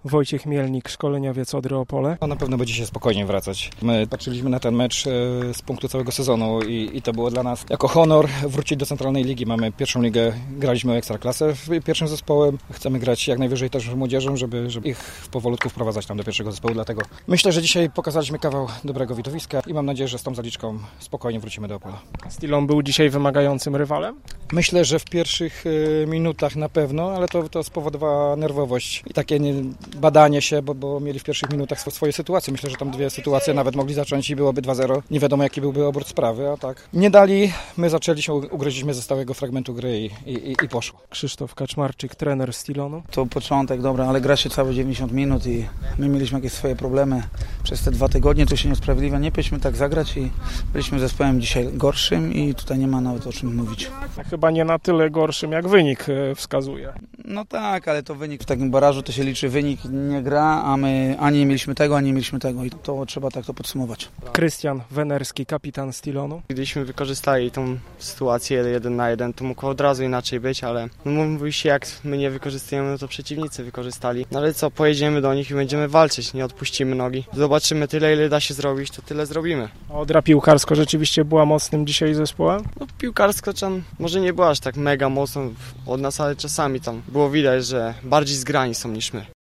Wojciech Mielnik, szkoleniowiec Odry Opole. Na pewno będzie się spokojnie wracać. My patrzyliśmy na ten mecz z punktu całego sezonu i to było dla nas jako honor wrócić do Centralnej Ligi. Mamy pierwszą ligę, graliśmy o Ekstraklasę pierwszym zespołem. Chcemy grać jak najwyżej też młodzieżą, żeby ich powolutku wprowadzać tam do pierwszego zespołu. Dlatego myślę, że dzisiaj pokazaliśmy kawał dobrego widowiska i mam nadzieję, że z tą zaliczką spokojnie wrócimy do Opola. Stilon był dzisiaj wymagającym rywalem? Myślę, że w pierwszych minutach na pewno, ale to spowodowała nerwowość i takie badanie się, bo mieli w pierwszych minutach swoje sytuacje. Myślę, że tam dwie sytuacje nawet mogli zacząć i byłoby 2-0. Nie wiadomo, jaki byłby obrót sprawy, a tak nie dali. My zaczęliśmy, ugryźliśmy ze stałego fragmentu gry i poszło. Krzysztof Kaczmarczyk, trener Stilonu. To początek, dobra, ale gra się całe 90 minut i my mieliśmy jakieś swoje problemy przez te 2 tygodnie, to się nie usprawiedliwia. Nie powinniśmy tak zagrać i byliśmy zespołem dzisiaj gorszym i tutaj nie ma nawet o czym mówić. Chyba nie na tyle gorszym, jak wynik wskazuje. No tak, ale to wynik w takim barażu to się liczy wynik, nie gra, a my ani nie mieliśmy tego, ani nie mieliśmy tego i to trzeba tak to podsumować. Krystian Wenerski, kapitan Stilonu. Gdybyśmy wykorzystali tą sytuację 1 na 1, to mógł od razu inaczej być, ale mówi się, jak my nie wykorzystujemy, to przeciwnicy wykorzystali. No ale co, pojedziemy do nich i będziemy walczyć, nie odpuścimy nogi. Zobaczymy tyle, ile da się zrobić, to tyle zrobimy. Odra piłkarsko rzeczywiście była mocnym dzisiaj zespołem? No piłkarsko może nie była aż tak mega mocno od nas, ale czasami tam było widać, że bardziej zgrani są niż my.